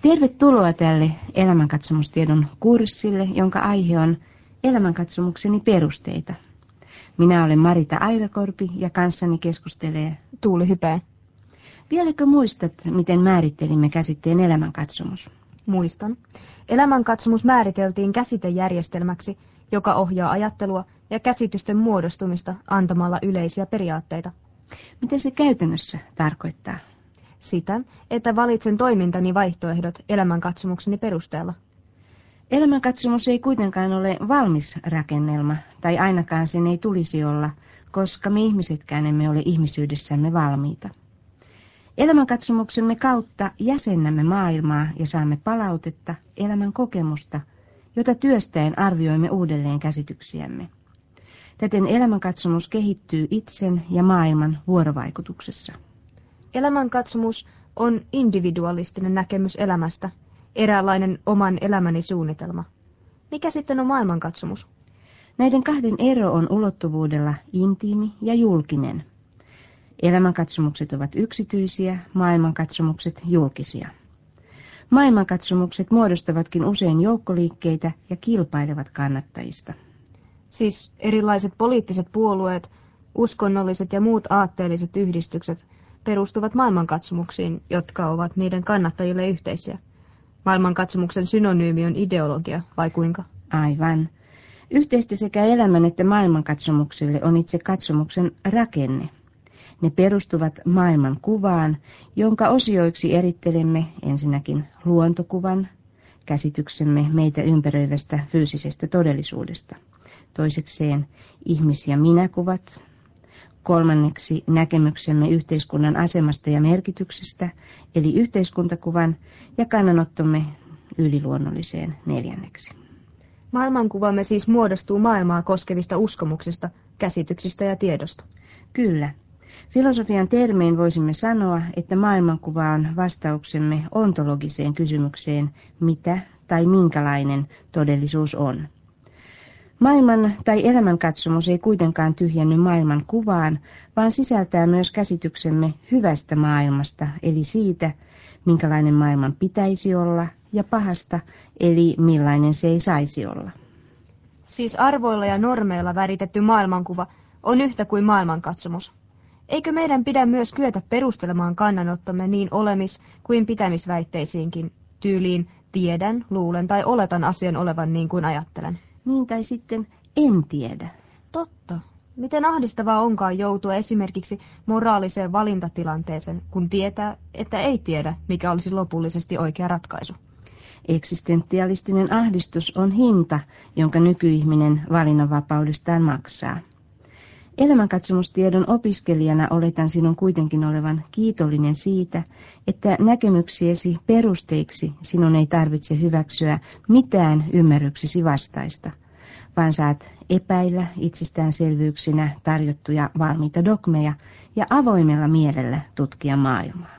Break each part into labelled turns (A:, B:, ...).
A: Tervetuloa tälle elämänkatsomustiedon kurssille, jonka aihe on elämänkatsomukseni perusteita. Minä olen Marita Airakorpi ja kanssani keskustelee
B: Tuuli Hypää.
A: Vieläkö muistat, miten määrittelimme käsitteen elämänkatsomus?
B: Muistan. Elämänkatsomus määriteltiin käsitejärjestelmäksi, joka ohjaa ajattelua ja käsitysten muodostumista antamalla yleisiä periaatteita.
A: Mitä se käytännössä tarkoittaa?
B: Sitä, että valitsen toimintani vaihtoehdot elämänkatsomukseni perusteella.
A: Elämänkatsomus ei kuitenkaan ole valmis rakennelma, tai ainakaan sen ei tulisi olla, koska me ihmisetkään emme ole ihmisyydessämme valmiita. Elämänkatsomuksemme kautta jäsennämme maailmaa ja saamme palautetta, elämän kokemusta, jota työstäen arvioimme uudelleen käsityksiämme. Täten elämänkatsomus kehittyy itsen ja maailman vuorovaikutuksessa.
B: Elämänkatsomus on individualistinen näkemys elämästä, eräänlainen oman elämäni suunnitelma. Mikä sitten on maailmankatsomus?
A: Näiden kahden ero on ulottuvuudella intiimi ja julkinen. Elämänkatsomukset ovat yksityisiä, maailmankatsomukset julkisia. Maailmankatsomukset muodostavatkin usein joukkoliikkeitä ja kilpailevat kannattajista.
B: Siis erilaiset poliittiset puolueet, uskonnolliset ja muut aatteelliset yhdistykset perustuvat maailmankatsomuksiin, jotka ovat niiden kannattajille yhteisiä. Maailmankatsomuksen synonyymi on ideologia, vai kuinka?
A: Aivan. Yhteistä sekä elämän että maailmankatsomukselle on itse katsomuksen rakenne. Ne perustuvat maailman kuvaan, jonka osioiksi erittelemme ensinnäkin luontokuvan, käsityksemme meitä ympäröivästä fyysisestä todellisuudesta. Toisekseen ihmis- ja minäkuvat. Kolmanneksi näkemyksemme yhteiskunnan asemasta ja merkityksestä, eli yhteiskuntakuvan, ja kannanottomme yliluonnolliseen neljänneksi.
B: Maailmankuvamme siis muodostuu maailmaa koskevista uskomuksista, käsityksistä ja tiedosta.
A: Kyllä. Filosofian termein voisimme sanoa, että maailmankuva on vastauksemme ontologiseen kysymykseen, mitä tai minkälainen todellisuus on. Maailman tai elämänkatsomus ei kuitenkaan tyhjenny maailman kuvaan, vaan sisältää myös käsityksemme hyvästä maailmasta, eli siitä, minkälainen maailman pitäisi olla, ja pahasta, eli millainen se ei saisi olla.
B: Siis arvoilla ja normeilla väritetty maailmankuva on yhtä kuin maailmankatsomus. Eikö meidän pidä myös kyetä perustelemaan kannanottomme niin olemis- kuin pitämisväitteisiinkin, tyyliin tiedän, luulen tai oletan asian olevan niin kuin ajattelen?
A: Niin tai sitten en tiedä.
B: Totta. Miten ahdistavaa onkaan joutua esimerkiksi moraaliseen valintatilanteeseen, kun tietää, että ei tiedä, mikä olisi lopullisesti oikea ratkaisu?
A: Eksistentialistinen ahdistus on hinta, jonka nykyihminen valinnanvapaudestaan maksaa. Elämänkatsomustiedon opiskelijana oletan sinun kuitenkin olevan kiitollinen siitä, että näkemyksiesi perusteiksi sinun ei tarvitse hyväksyä mitään ymmärryksesi vastaista, vaan saat epäillä itsestäänselvyyksinä tarjottuja valmiita dogmeja ja avoimella mielellä tutkia maailmaa.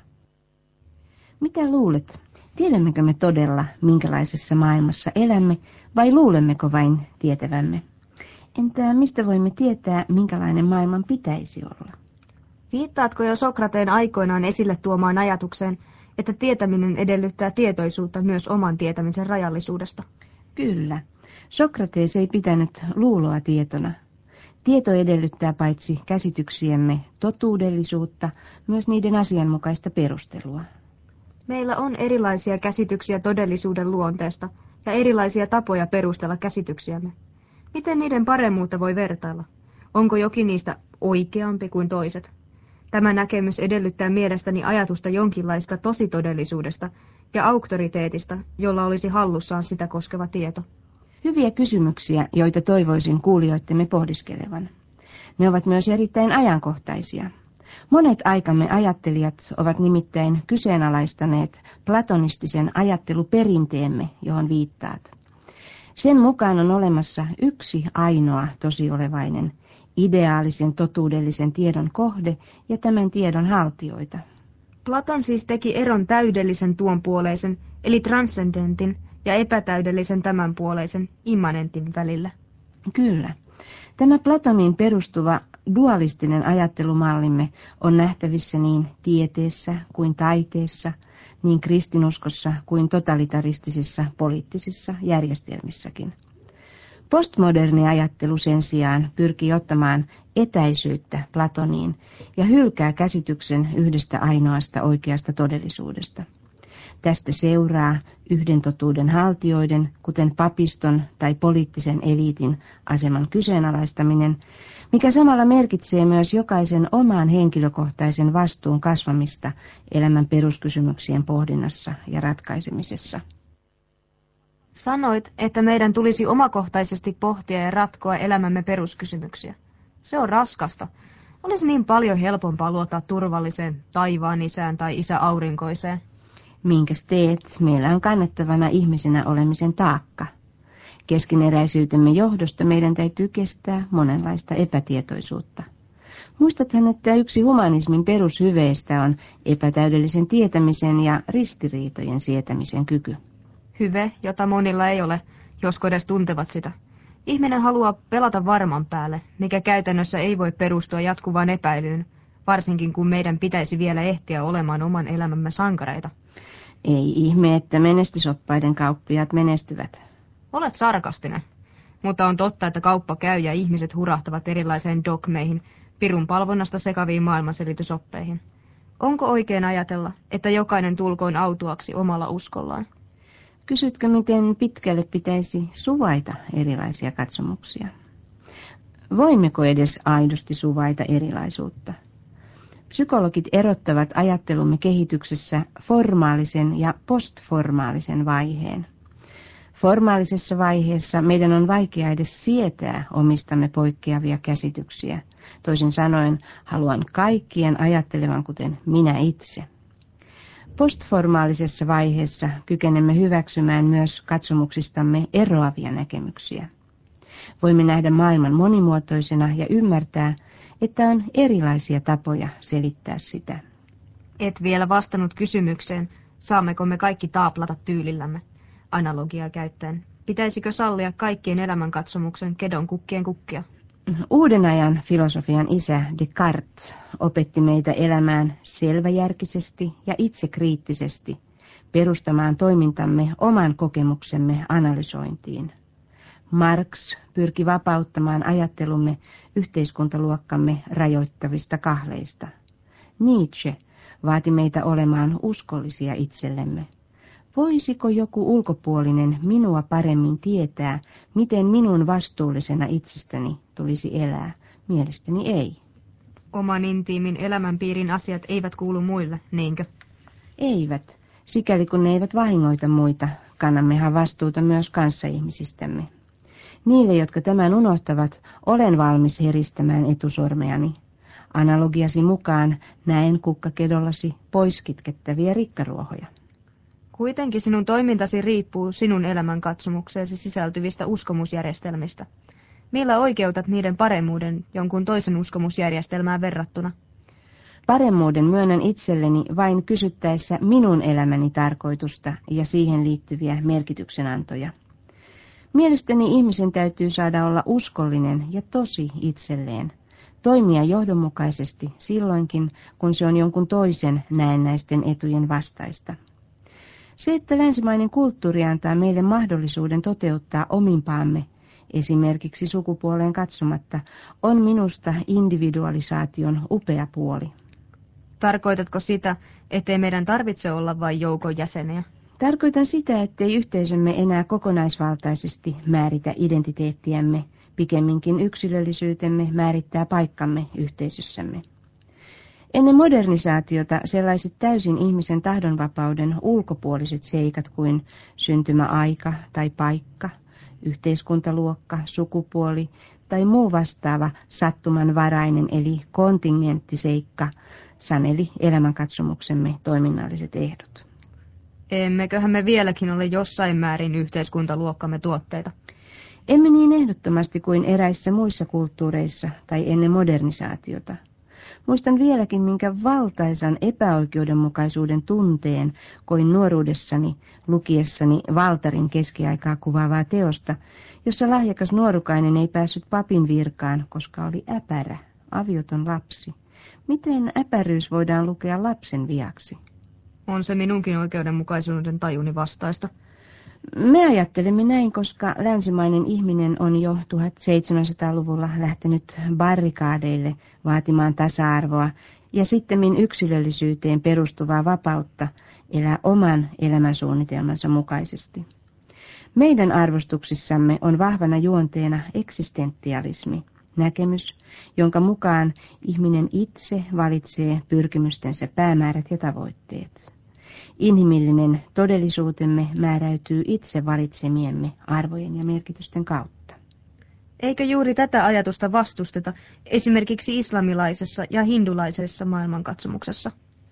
A: Mitä luulet? Tiedämmekö me todella, minkälaisessa maailmassa elämme, vai luulemmeko vain tietävämme? Entä mistä voimme tietää, minkälainen maailman pitäisi olla?
B: Viittaatko jo Sokrateen aikoinaan esille tuomaan ajatukseen, että tietäminen edellyttää tietoisuutta myös oman tietämisen rajallisuudesta?
A: Kyllä. Sokrates ei pitänyt luuloa tietona. Tieto edellyttää paitsi käsityksiemme totuudellisuutta, myös niiden asianmukaista perustelua.
B: Meillä on erilaisia käsityksiä todellisuuden luonteesta ja erilaisia tapoja perustella käsityksiämme. Miten niiden paremmuutta voi vertailla? Onko jokin niistä oikeampi kuin toiset? Tämä näkemys edellyttää mielestäni ajatusta jonkinlaista tositodellisuudesta ja auktoriteetista, jolla olisi hallussaan sitä koskeva tieto.
A: Hyviä kysymyksiä, joita toivoisin kuulijoittemme pohdiskelevan. Ne ovat myös erittäin ajankohtaisia. Monet aikamme ajattelijat ovat nimittäin kyseenalaistaneet platonistisen ajatteluperinteemme, johon viittaat. Sen mukaan on olemassa yksi ainoa tosiolevainen, ideaalisen totuudellisen tiedon kohde ja tämän tiedon haltijoita.
B: Platon siis teki eron täydellisen tuonpuoleisen, eli transcendentin, ja epätäydellisen tämänpuoleisen, immanentin välillä.
A: Kyllä. Tämä Platoniin perustuva dualistinen ajattelumallimme on nähtävissä niin tieteessä kuin taiteessa, niin kristinuskossa kuin totalitaristisissa poliittisissa järjestelmissäkin. Postmoderni ajattelu sen sijaan pyrkii ottamaan etäisyyttä Platoniin ja hylkää käsityksen yhdestä ainoasta oikeasta todellisuudesta. Tästä seuraa yhden totuuden haltijoiden, kuten papiston tai poliittisen eliitin aseman kyseenalaistaminen, mikä samalla merkitsee myös jokaisen oman henkilökohtaisen vastuun kasvamista elämän peruskysymyksien pohdinnassa ja ratkaisemisessa.
B: Sanoit, että meidän tulisi omakohtaisesti pohtia ja ratkoa elämämme peruskysymyksiä. Se on raskasta. Olisi niin paljon helpompaa luottaa turvalliseen taivaan isään tai isä aurinkoiseen.
A: Minkäs teet, meillä on kannettavana ihmisenä olemisen taakka. Keskeneräisyytemme johdosta meidän täytyy kestää monenlaista epätietoisuutta. Muistathan, että yksi humanismin perushyveistä on epätäydellisen tietämisen ja ristiriitojen sietämisen kyky.
B: Hyve, jota monilla ei ole, josko edes tuntevat sitä. Ihminen haluaa pelata varman päälle, mikä käytännössä ei voi perustua jatkuvaan epäilyyn, varsinkin kun meidän pitäisi vielä ehtiä olemaan oman elämämme sankareita.
A: Ei ihme, että menestysoppaiden kauppiaat menestyvät.
B: Olet sarkastinen, mutta on totta, että kauppa käy ja ihmiset hurahtavat erilaiseen dogmeihin, pirun palvonnasta sekaviin maailmanselitysoppeihin. Onko oikein ajatella, että jokainen tulkoon autuaksi omalla uskollaan?
A: Kysytkö, miten pitkälle pitäisi suvaita erilaisia katsomuksia? Voimmeko edes aidosti suvaita erilaisuutta? Psykologit erottavat ajattelumme kehityksessä formaalisen ja postformaalisen vaiheen. Formaalisessa vaiheessa meidän on vaikea edes sietää omistamme poikkeavia käsityksiä. Toisin sanoen, haluan kaikkien ajattelevan kuten minä itse. Postformaalisessa vaiheessa kykenemme hyväksymään myös katsomuksistamme eroavia näkemyksiä. Voimme nähdä maailman monimuotoisena ja ymmärtää, että on erilaisia tapoja selittää sitä.
B: Et vielä vastannut kysymykseen, saammeko me kaikki taaplata tyylillämme, analogiaa käyttäen. Pitäisikö sallia kaikkien elämänkatsomuksen kedon kukkien kukkia?
A: Uuden ajan filosofian isä Descartes opetti meitä elämään selväjärkisesti ja itsekriittisesti, perustamaan toimintamme oman kokemuksemme analysointiin. Marx pyrki vapauttamaan ajattelumme yhteiskuntaluokkamme rajoittavista kahleista. Nietzsche vaati meitä olemaan uskollisia itsellemme. Voisiko joku ulkopuolinen minua paremmin tietää, miten minun vastuullisena itsestäni tulisi elää? Mielestäni ei.
B: Oman intiimin elämänpiirin asiat eivät kuulu muille, niinkö?
A: Eivät. Sikäli kun ne eivät vahingoita muita, kannammehan vastuuta myös kanssaihmisistämme. Niille, jotka tämän unohtavat, olen valmis heristämään etusormeani. Analogiasi mukaan näen kukkakedollasi poiskitkettäviä rikkaruohoja.
B: Kuitenkin sinun toimintasi riippuu sinun elämänkatsomukseesi sisältyvistä uskomusjärjestelmistä. Millä oikeutat niiden paremmuuden jonkun toisen uskomusjärjestelmään verrattuna?
A: Paremmuuden myönnän itselleni vain kysyttäessä minun elämäni tarkoitusta ja siihen liittyviä merkityksenantoja. Mielestäni ihmisen täytyy saada olla uskollinen ja tosi itselleen, toimia johdonmukaisesti silloinkin, kun se on jonkun toisen näennäisten etujen vastaista. Se, että länsimainen kulttuuri antaa meille mahdollisuuden toteuttaa omimpaamme, esimerkiksi sukupuoleen katsomatta, on minusta individualisaation upea puoli.
B: Tarkoitatko sitä, ettei meidän tarvitse olla vain joukon jäseniä?
A: Tarkoitan sitä, ettei yhteisömme enää kokonaisvaltaisesti määritä identiteettiämme, pikemminkin yksilöllisyytemme määrittää paikkamme yhteisössämme. Ennen modernisaatiota sellaiset täysin ihmisen tahdonvapauden ulkopuoliset seikat kuin syntymäaika tai paikka, yhteiskuntaluokka, sukupuoli tai muu vastaava sattumanvarainen eli kontingenttiseikka saneli elämänkatsomuksemme toiminnalliset ehdot.
B: Emmeköhän me vieläkin ole jossain määrin yhteiskuntaluokkamme tuotteita?
A: Emme niin ehdottomasti kuin eräissä muissa kulttuureissa tai ennen modernisaatiota. Muistan vieläkin, minkä valtaisan epäoikeudenmukaisuuden tunteen koin nuoruudessani lukiessani Valtarin keskiaikaa kuvaavaa teosta, jossa lahjakas nuorukainen ei päässyt papin virkaan, koska oli äpärä, avioton lapsi. Miten äpäryys voidaan lukea lapsen viaksi?
B: On se minunkin oikeudenmukaisuuden tajuni vastaista.
A: Me ajattelemme näin, koska länsimainen ihminen on jo 1700-luvulla lähtenyt barrikaadeille vaatimaan tasa-arvoa ja sittemmin yksilöllisyyteen perustuvaa vapautta elää oman elämänsuunnitelmansa mukaisesti. Meidän arvostuksissamme on vahvana juonteena eksistentialismi, näkemys, jonka mukaan ihminen itse valitsee pyrkimystensä päämäärät ja tavoitteet. Inhimillinen todellisuutemme määräytyy itse valitsemiemme arvojen ja merkitysten kautta.
B: Eikö juuri tätä ajatusta vastusteta esimerkiksi islamilaisessa ja hindulaisessa maailmankatsomuksessa?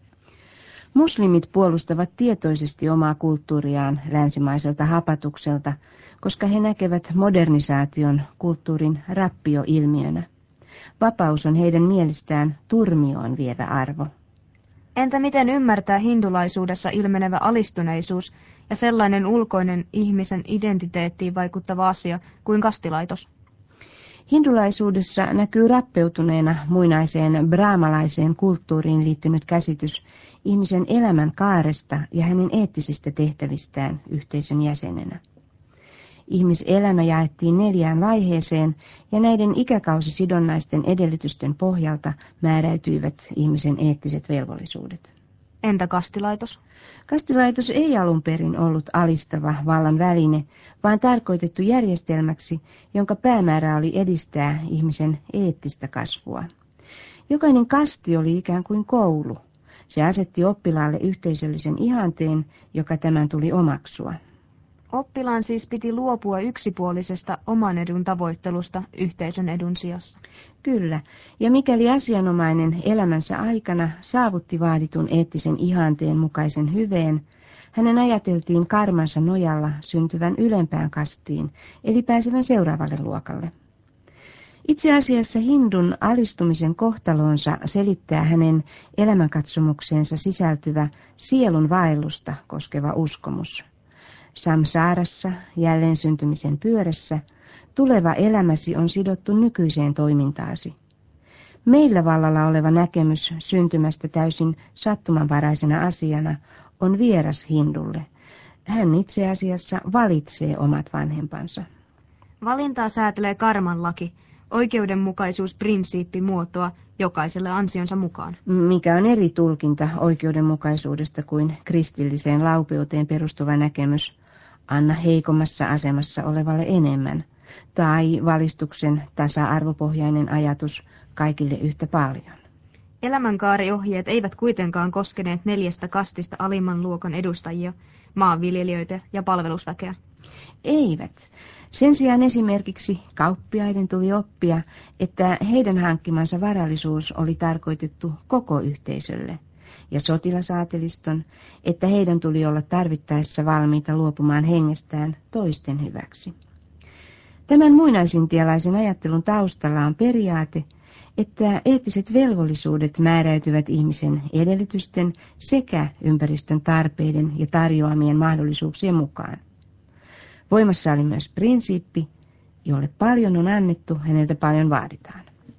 A: Muslimit puolustavat tietoisesti omaa kulttuuriaan länsimaiselta hapatukselta, koska he näkevät modernisaation kulttuurin rappioilmiönä. Vapaus on heidän mielestään turmioon vievä arvo.
B: Entä miten ymmärtää hindulaisuudessa ilmenevä alistuneisuus ja sellainen ulkoinen ihmisen identiteettiin vaikuttava asia kuin kastilaitos?
A: Hindulaisuudessa näkyy rappeutuneena muinaiseen brahmalaiseen kulttuuriin liittynyt käsitys ihmisen elämän kaaresta ja hänen eettisistä tehtävistään yhteisön jäsenenä. Ihmiselämä jaettiin 4 vaiheeseen ja näiden ikäkausisidonnaisten edellytysten pohjalta määräytyivät ihmisen eettiset velvollisuudet.
B: Entä kastilaitos?
A: Kastilaitos ei alun perin ollut alistava vallan väline, vaan tarkoitettu järjestelmäksi, jonka päämäärä oli edistää ihmisen eettistä kasvua. Jokainen kasti oli ikään kuin koulu. Se asetti oppilaalle yhteisöllisen ihanteen, joka tämän tuli omaksua.
B: Oppilaan siis piti luopua yksipuolisesta oman edun tavoittelusta yhteisön edun sijassa.
A: Kyllä, ja mikäli asianomainen elämänsä aikana saavutti vaaditun eettisen ihanteen mukaisen hyveen, hänen ajateltiin karmansa nojalla syntyvän ylempään kastiin, eli pääsevän seuraavalle luokalle. Itse asiassa hindun alistumisen kohtaloonsa selittää hänen elämänkatsomukseensa sisältyvä sielun vaellusta koskeva uskomus. Samsaarassa, jälleen syntymisen pyörässä, tuleva elämäsi on sidottu nykyiseen toimintaasi. Meillä vallalla oleva näkemys syntymästä täysin sattumanvaraisena asiana on vieras hindulle. Hän itse asiassa valitsee omat vanhempansa.
B: Valintaa säätelee karmanlaki, oikeudenmukaisuusprinsiippi muotoa jokaiselle ansionsa mukaan.
A: Mikä on eri tulkinta oikeudenmukaisuudesta kuin kristilliseen laupeuteen perustuva näkemys, anna heikommassa asemassa olevalle enemmän, tai valistuksen tasa-arvopohjainen ajatus kaikille yhtä paljon.
B: Elämänkaariohjeet eivät kuitenkaan koskeneet 4 kastista alimman luokan edustajia, maanviljelijöitä ja palvelusväkeä.
A: Eivät. Sen sijaan esimerkiksi kauppiaiden tuli oppia, että heidän hankkimansa varallisuus oli tarkoitettu koko yhteisölle, ja sotilasaateliston, että heidän tuli olla tarvittaessa valmiita luopumaan hengestään toisten hyväksi. Tämän muinaisintialaisen ajattelun taustalla on periaate, että eettiset velvollisuudet määräytyvät ihmisen edellytysten sekä ympäristön tarpeiden ja tarjoamien mahdollisuuksien mukaan. Voimassa oli myös prinsiippi, jolle paljon on annettu, häneltä paljon vaaditaan.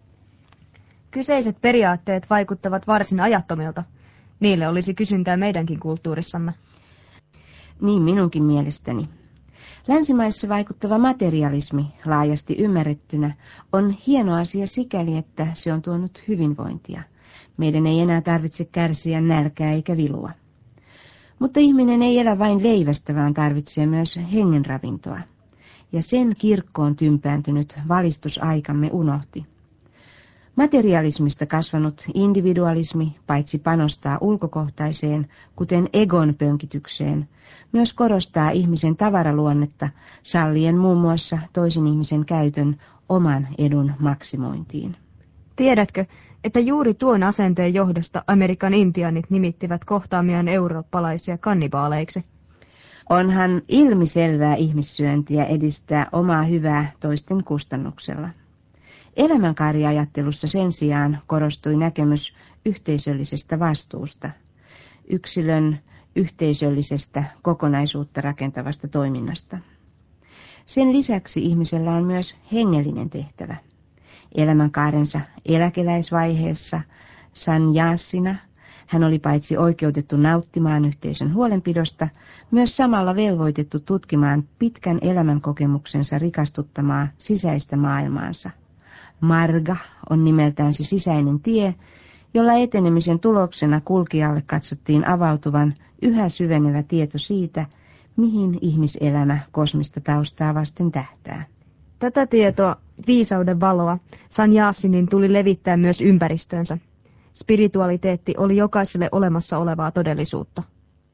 B: Kyseiset periaatteet vaikuttavat varsin ajattomilta. Niille olisi kysyntää meidänkin kulttuurissamme.
A: Niin minunkin mielestäni. Länsimaissa vaikuttava materialismi, laajasti ymmärrettynä, on hieno asia sikäli, että se on tuonut hyvinvointia. Meidän ei enää tarvitse kärsiä nälkää eikä vilua. Mutta ihminen ei elä vain leivästä, vaan tarvitsee myös hengenravintoa. Ja sen kirkkoon tympääntynyt valistusaikamme unohti. Materialismista kasvanut individualismi paitsi panostaa ulkokohtaiseen, kuten egon pönkitykseen, myös korostaa ihmisen tavaraluonnetta sallien muun muassa toisen ihmisen käytön oman edun maksimointiin.
B: Tiedätkö, että juuri tuon asenteen johdosta Amerikan intiaanit nimittivät kohtaamiaan eurooppalaisia kannibaaleiksi?
A: Onhan ilmiselvää ihmissyöntiä edistää omaa hyvää toisten kustannuksella. Elämänkaariajattelussa sen sijaan korostui näkemys yhteisöllisestä vastuusta, yksilön yhteisöllisestä kokonaisuutta rakentavasta toiminnasta. Sen lisäksi ihmisellä on myös hengellinen tehtävä. Elämänkaarensa eläkeläisvaiheessa sannyasina Hän oli paitsi oikeutettu nauttimaan yhteisön huolenpidosta, myös samalla velvoitettu tutkimaan pitkän elämänkokemuksensa rikastuttamaa sisäistä maailmaansa. Marga on nimeltään se sisäinen tie, jolla etenemisen tuloksena kulkijalle katsottiin avautuvan yhä syvenevä tieto siitä, mihin ihmiselämä kosmista taustaa vasten tähtää.
B: Tätä tietoa, viisauden valoa, Sannyasinin tuli levittää myös ympäristöönsä. Spiritualiteetti oli jokaiselle olemassa olevaa todellisuutta.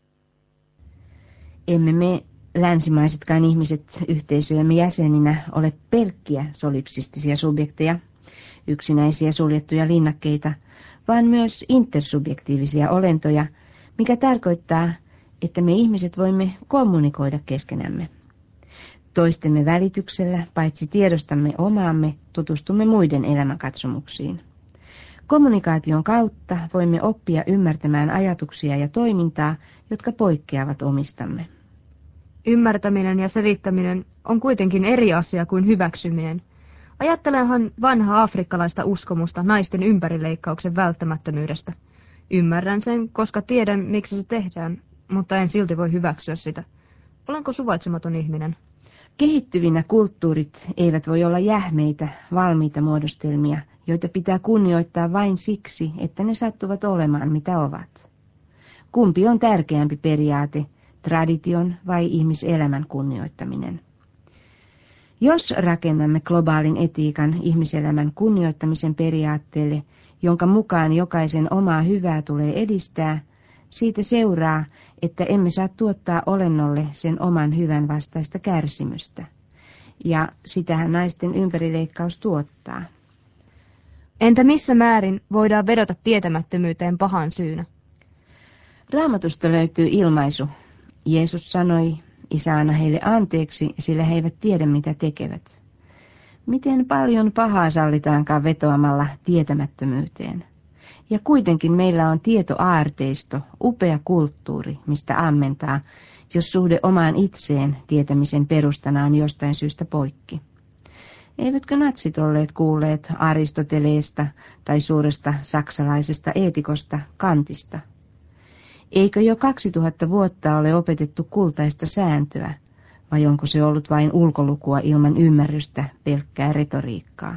A: Emme me länsimaisetkaan ihmiset yhteisöjemme jäseninä ole pelkkiä solipsistisia subjekteja, yksinäisiä suljettuja linnakkeita, vaan myös intersubjektiivisia olentoja, mikä tarkoittaa, että me ihmiset voimme kommunikoida keskenämme. Toistemme välityksellä, paitsi tiedostamme omaamme, tutustumme muiden elämänkatsomuksiin. Kommunikaation kautta voimme oppia ymmärtämään ajatuksia ja toimintaa, jotka poikkeavat omistamme.
B: Ymmärtäminen ja selittäminen on kuitenkin eri asia kuin hyväksyminen. Ajattelenhan vanhaa afrikkalaista uskomusta naisten ympärileikkauksen välttämättömyydestä. Ymmärrän sen, koska tiedän, miksi se tehdään, mutta en silti voi hyväksyä sitä. Olenko suvaitsematon ihminen?
A: Kehittyvinä kulttuurit eivät voi olla jähmeitä, valmiita muodostelmia, joita pitää kunnioittaa vain siksi, että ne sattuvat olemaan mitä ovat. Kumpi on tärkeämpi periaate, tradition vai ihmiselämän kunnioittaminen? Jos rakennamme globaalin etiikan ihmiselämän kunnioittamisen periaatteelle, jonka mukaan jokaisen omaa hyvää tulee edistää, siitä seuraa, että emme saa tuottaa olennolle sen oman hyvän vastaista kärsimystä. Ja sitähän naisten ympärileikkaus tuottaa.
B: Entä missä määrin voidaan vedota tietämättömyyteen pahan syynä?
A: Raamatusta löytyy ilmaisu. Jeesus sanoi, Isä anna heille anteeksi, sillä he eivät tiedä mitä tekevät. Miten paljon pahaa sallitaankaan vetoamalla tietämättömyyteen? Ja kuitenkin meillä on tietoaarteisto, upea kulttuuri, mistä ammentaa, jos suhde omaan itseen tietämisen perustana on jostain syystä poikki. Eivätkö natsit olleet kuulleet Aristoteleesta tai suuresta saksalaisesta eetikosta Kantista? Eikö jo 2000 vuotta ole opetettu kultaista sääntöä, vai onko se ollut vain ulkolukua ilman ymmärrystä, pelkkää retoriikkaa?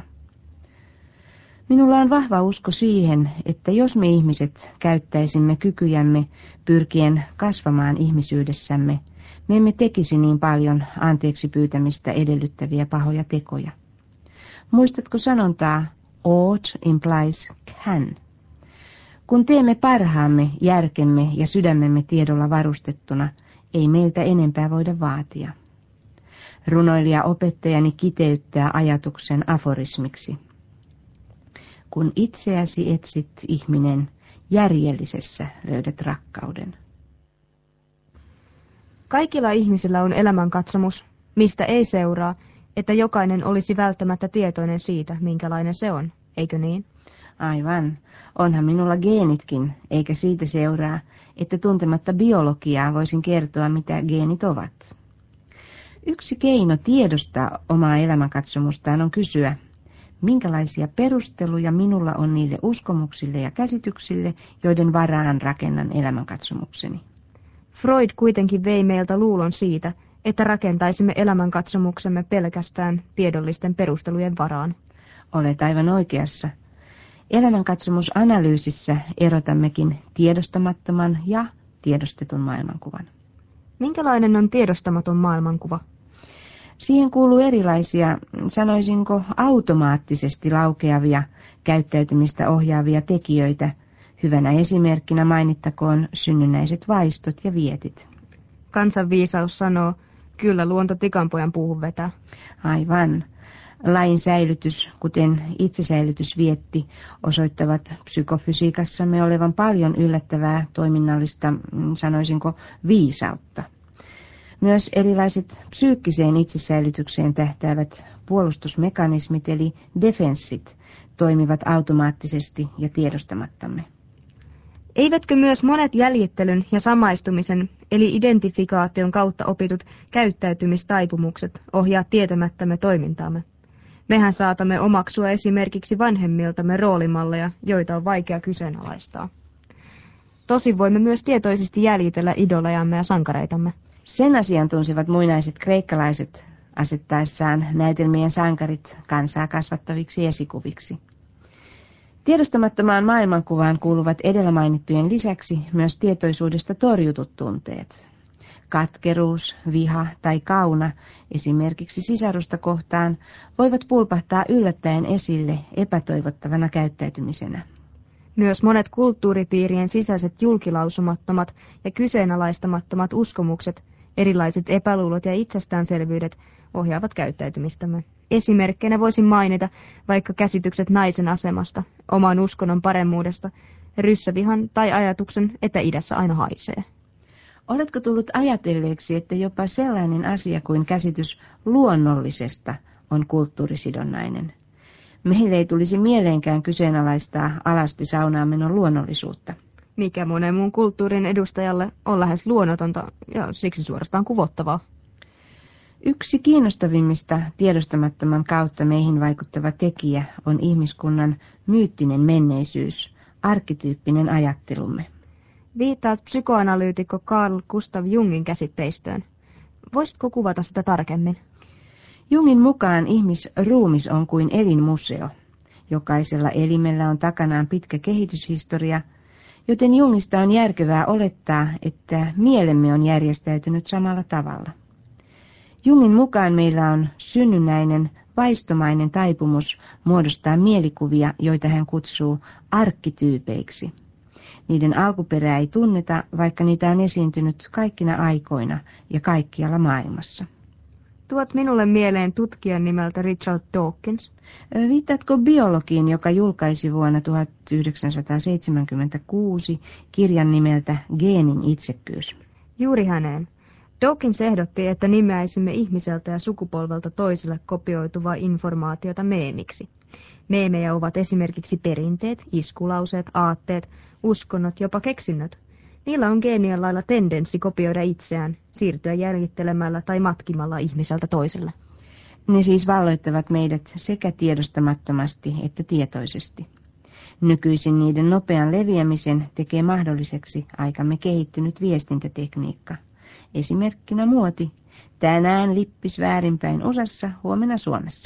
A: Minulla on vahva usko siihen, että jos me ihmiset käyttäisimme kykyjämme pyrkien kasvamaan ihmisyydessämme, me emme tekisi niin paljon anteeksi pyytämistä edellyttäviä pahoja tekoja. Muistatko sanontaa ought implies can? Kun teemme parhaamme, järkemme ja sydämemme tiedolla varustettuna, ei meiltä enempää voida vaatia. Runoilija opettajani kiteyttää ajatuksen aforismiksi. Kun itseäsi etsit, ihminen, järjellisessä löydät rakkauden.
B: Kaikilla ihmisillä on elämänkatsomus, mistä ei seuraa, että jokainen olisi välttämättä tietoinen siitä, minkälainen se on, eikö niin?
A: Aivan. Onhan minulla geenitkin, eikä siitä seuraa, että tuntematta biologiaa voisin kertoa, mitä geenit ovat. Yksi keino tiedostaa omaa elämänkatsomustaan on kysyä, minkälaisia perusteluja minulla on niille uskomuksille ja käsityksille, joiden varaan rakennan elämänkatsomukseni.
B: Freud kuitenkin vei meiltä luulon siitä, että rakentaisimme elämänkatsomuksemme pelkästään tiedollisten perustelujen varaan.
A: Olet aivan oikeassa. Elämänkatsomusanalyysissä erotammekin tiedostamattoman ja tiedostetun maailmankuvan.
B: Minkälainen on tiedostamaton maailmankuva?
A: Siihen kuuluu erilaisia, sanoisinko automaattisesti laukeavia, käyttäytymistä ohjaavia tekijöitä. Hyvänä esimerkkinä mainittakoon synnynnäiset vaistot ja vietit.
B: Kansanviisaus sanoo, kyllä luonto tikanpojan puuhun vetää.
A: Aivan. Lain säilytys, kuten itsesäilytysvietti, osoittavat psykofysiikassamme olevan paljon yllättävää toiminnallista, sanoisinko, viisautta. Myös erilaiset psyykkiseen itsesäilytykseen tähtäävät puolustusmekanismit eli defenssit toimivat automaattisesti ja tiedostamattamme.
B: Eivätkö myös monet jäljittelyn ja samaistumisen eli identifikaation kautta opitut käyttäytymistaipumukset ohjaa tietämättämme toimintaamme? Mehän saatamme omaksua esimerkiksi vanhemmiltamme roolimalleja, joita on vaikea kyseenalaistaa. Tosin voimme myös tietoisesti jäljitellä idolejamme ja sankareitamme.
A: Sen asian tunsivat muinaiset kreikkalaiset asettaessaan näytelmien sankarit kansaa kasvattaviksi esikuviksi. Tiedostamattomaan maailmankuvaan kuuluvat edellä mainittujen lisäksi myös tietoisuudesta torjutut tunteet. Katkeruus, viha tai kauna, esimerkiksi sisarusta kohtaan, voivat pulpahtaa yllättäen esille epätoivottavana käyttäytymisenä.
B: Myös monet kulttuuripiirien sisäiset julkilausumattomat ja kyseenalaistamattomat uskomukset, erilaiset epäluulot ja itsestäänselvyydet ohjaavat käyttäytymistämme. Esimerkkeinä voisin mainita vaikka käsitykset naisen asemasta, oman uskonnon paremmuudesta, ryssävihan tai ajatuksen, että idässä aina haisee.
A: Oletko tullut ajatelleeksi, että jopa sellainen asia kuin käsitys luonnollisesta on kulttuurisidonnainen? Meille ei tulisi mieleenkään kyseenalaistaa alasti saunaanmenon luonnollisuutta.
B: Mikä monen muun kulttuurin edustajalle on lähes luonnotonta ja siksi suorastaan kuvottavaa.
A: Yksi kiinnostavimmista tiedostamattoman kautta meihin vaikuttava tekijä on ihmiskunnan myyttinen menneisyys, arkkityyppinen ajattelumme.
B: Viittaat psykoanalyytikko Carl Gustav Jungin käsitteistöön. Voisitko kuvata sitä tarkemmin?
A: Jungin mukaan ihmisruumis on kuin elinmuseo. Jokaisella elimellä on takanaan pitkä kehityshistoria, joten Jungista on järkevää olettaa, että mielemme on järjestäytynyt samalla tavalla. Jungin mukaan meillä on synnynnäinen, vaistomainen taipumus muodostaa mielikuvia, joita hän kutsuu arkkityypeiksi. Niiden alkuperää ei tunneta, vaikka niitä on esiintynyt kaikkina aikoina ja kaikkialla maailmassa.
B: Tuot minulle mieleen tutkijan nimeltä Richard Dawkins.
A: Viittaatko biologiin, joka julkaisi vuonna 1976 kirjan nimeltä Geenin itsekkyys?
B: Juuri häneen. Dawkins ehdotti, että nimeäisimme ihmiseltä ja sukupolvelta toiselle kopioituvaa informaatiota meemiksi. Meemejä ovat esimerkiksi perinteet, iskulauseet, aatteet, uskonnot, jopa keksinnöt. Niillä on geenien lailla tendenssi kopioida itseään, siirtyä jäljittelemällä tai matkimalla ihmiseltä toiselle.
A: Ne siis valloittavat meidät sekä tiedostamattomasti että tietoisesti. Nykyisin niiden nopean leviämisen tekee mahdolliseksi aikamme kehittynyt viestintätekniikka. Esimerkkinä muoti. Tänään lippis väärinpäin USAssa, huomenna Suomessa.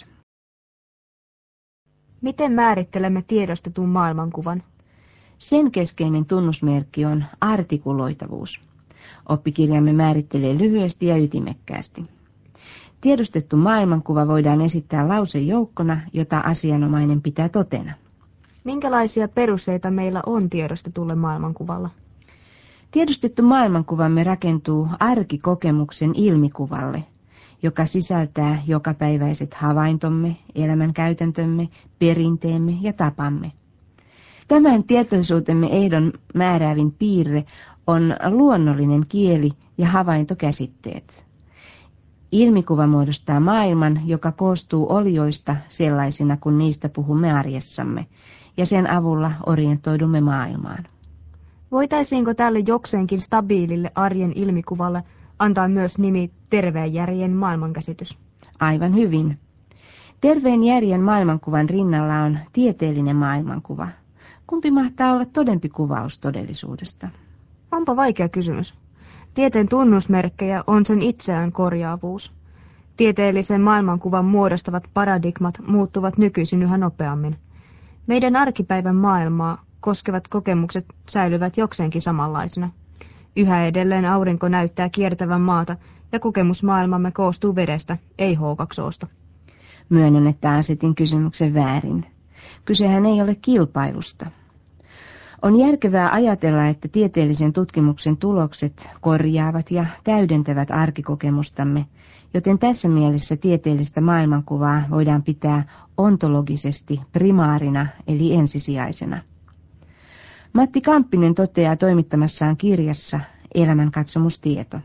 B: Miten määrittelemme tiedostetun maailmankuvan?
A: Sen keskeinen tunnusmerkki on artikuloitavuus. Oppikirjamme määrittelee lyhyesti ja ytimekkäästi. Tiedostettu maailmankuva voidaan esittää lausejoukkona, jota asianomainen pitää totena.
B: Minkälaisia perusteita meillä on tiedostetulle maailmankuvalla?
A: Tiedostettu maailmankuvamme rakentuu arkikokemuksen ilmikuvalle, joka sisältää jokapäiväiset havaintomme, elämänkäytäntömme, perinteemme ja tapamme. Tämän tietoisuutemme ehdon määräävin piirre on luonnollinen kieli ja havaintokäsitteet. Ilmikuva muodostaa maailman, joka koostuu olioista sellaisina kuin niistä puhumme arjessamme, ja sen avulla orientoidumme maailmaan.
B: Voitaisiinko tälle jokseenkin stabiilille arjen ilmikuvalle antaa myös nimi terveen järjen maailmankäsitys?
A: Aivan hyvin. Terveen järjen maailmankuvan rinnalla on tieteellinen maailmankuva. Kumpi mahtaa olla todempi kuvaus todellisuudesta?
B: Onpa vaikea kysymys. Tieteen tunnusmerkkejä on sen itseään korjaavuus. Tieteellisen maailmankuvan muodostavat paradigmat muuttuvat nykyisin yhä nopeammin. Meidän arkipäivän maailmaa koskevat kokemukset säilyvät jokseenkin samanlaisina. Yhä edelleen aurinko näyttää kiertävän maata ja kokemusmaailmamme koostuu vedestä, ei H2O:sta.
A: Myönnän, että asetin kysymyksen väärin. Kysehän ei ole kilpailusta. On järkevää ajatella, että tieteellisen tutkimuksen tulokset korjaavat ja täydentävät arkikokemustamme, joten tässä mielessä tieteellistä maailmankuvaa voidaan pitää ontologisesti primaarina eli ensisijaisena. Matti Kamppinen toteaa toimittamassaan kirjassa Elämänkatsomustieto.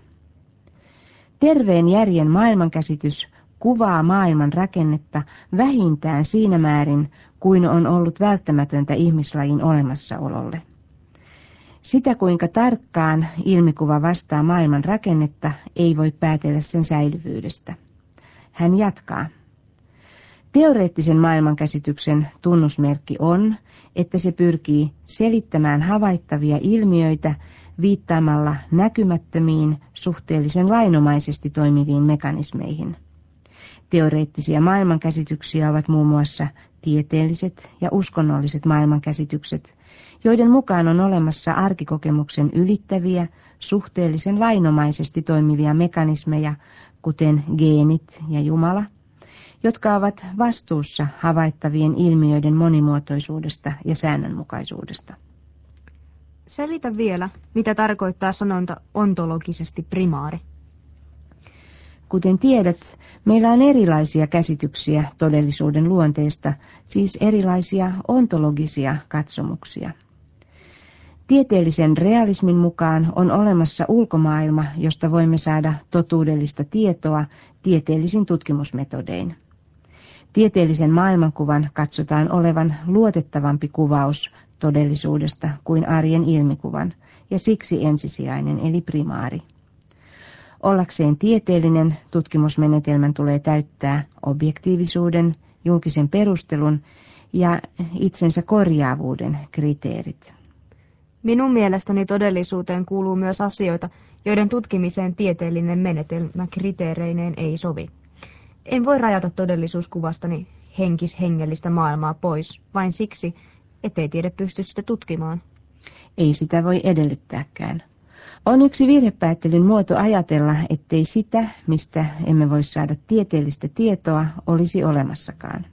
A: Terveen järjen maailmankäsitys kuvaa maailman rakennetta vähintään siinä määrin, kuin on ollut välttämätöntä ihmislajin olemassaololle. Sitä, kuinka tarkkaan ilmikuva vastaa maailman rakennetta, ei voi päätellä sen säilyvyydestä. Hän jatkaa. Teoreettisen maailmankäsityksen tunnusmerkki on, että se pyrkii selittämään havaittavia ilmiöitä viittaamalla näkymättömiin, suhteellisen lainomaisesti toimiviin mekanismeihin. Teoreettisia maailmankäsityksiä ovat muun muassa tieteelliset ja uskonnolliset maailmankäsitykset, joiden mukaan on olemassa arkikokemuksen ylittäviä, suhteellisen lainomaisesti toimivia mekanismeja, kuten geenit ja Jumala, jotka ovat vastuussa havaittavien ilmiöiden monimuotoisuudesta ja säännönmukaisuudesta.
B: Selitä vielä, mitä tarkoittaa sanonta ontologisesti primaari.
A: Kuten tiedät, meillä on erilaisia käsityksiä todellisuuden luonteesta, siis erilaisia ontologisia katsomuksia. Tieteellisen realismin mukaan on olemassa ulkomaailma, josta voimme saada totuudellista tietoa tieteellisin tutkimusmetodein. Tieteellisen maailmankuvan katsotaan olevan luotettavampi kuvaus todellisuudesta kuin arjen ilmikuvan, ja siksi ensisijainen eli primaari. Ollakseen tieteellinen tutkimusmenetelmän tulee täyttää objektiivisuuden, julkisen perustelun ja itsensä korjaavuuden kriteerit.
B: Minun mielestäni todellisuuteen kuuluu myös asioita, joiden tutkimiseen tieteellinen menetelmä kriteereineen ei sovi. En voi rajata todellisuuskuvastani henkishengellistä maailmaa pois, vain siksi, ettei tiede pysty sitä tutkimaan.
A: Ei sitä voi edellyttääkään. On yksi virhepäättelyn muoto ajatella, ettei sitä, mistä emme voi saada tieteellistä tietoa, olisi olemassakaan.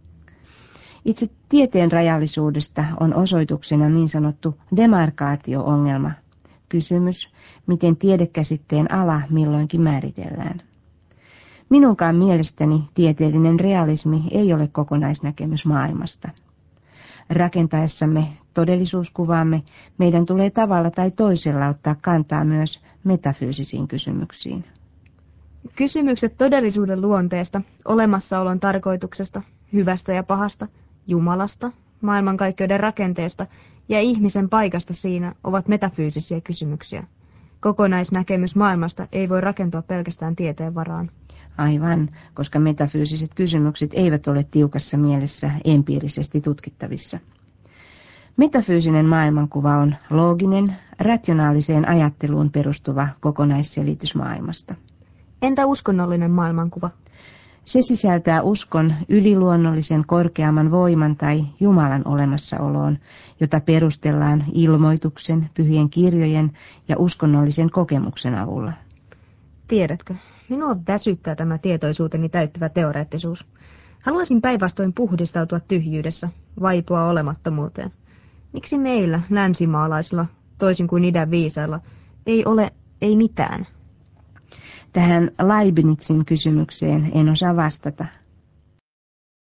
A: Itse tieteen rajallisuudesta on osoituksena niin sanottu demarkaatio-ongelma, kysymys, miten tiedekäsitteen ala milloinkin määritellään. Minunkaan mielestäni tieteellinen realismi ei ole kokonaisnäkemys maailmasta. Rakentaessamme todellisuuskuvaamme meidän tulee tavalla tai toisella ottaa kantaa myös metafyysisiin kysymyksiin.
B: Kysymykset todellisuuden luonteesta, olemassaolon tarkoituksesta, hyvästä ja pahasta, Jumalasta, maailmankaikkeuden rakenteesta ja ihmisen paikasta siinä ovat metafyysisiä kysymyksiä. Kokonaisnäkemys maailmasta ei voi rakentua pelkästään tieteen varaan.
A: Aivan, koska metafyysiset kysymykset eivät ole tiukassa mielessä empiirisesti tutkittavissa. Metafyysinen maailmankuva on looginen, rationaaliseen ajatteluun perustuva kokonaisselitys maailmasta.
B: Entä uskonnollinen maailmankuva?
A: Se sisältää uskon yliluonnollisen korkeamman voiman tai Jumalan olemassaoloon, jota perustellaan ilmoituksen, pyhien kirjojen ja uskonnollisen kokemuksen avulla.
B: Tiedätkö, minua väsyttää tämä tietoisuuteni täyttävä teoreettisuus. Haluaisin päinvastoin puhdistautua tyhjyydessä, vaipua olemattomuuteen. Miksi meillä, länsimaalaisilla, toisin kuin idän viisailla, ei mitään?
A: Tähän Leibnizin kysymykseen en osaa vastata.